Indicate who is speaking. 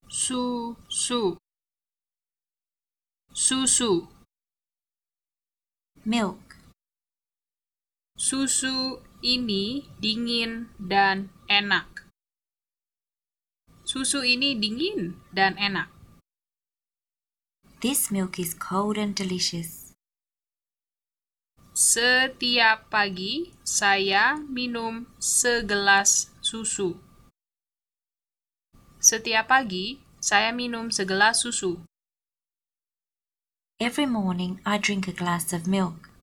Speaker 1: susu, susu.
Speaker 2: milk,
Speaker 1: Susu ini dingin dan enak. Susu ini dingin dan enak.
Speaker 2: this milk is cold and delicious.
Speaker 1: Setiap pagi saya minum segelas susu. Setiap pagi saya minum segelas susu.
Speaker 2: Every morning I drink a glass of milk.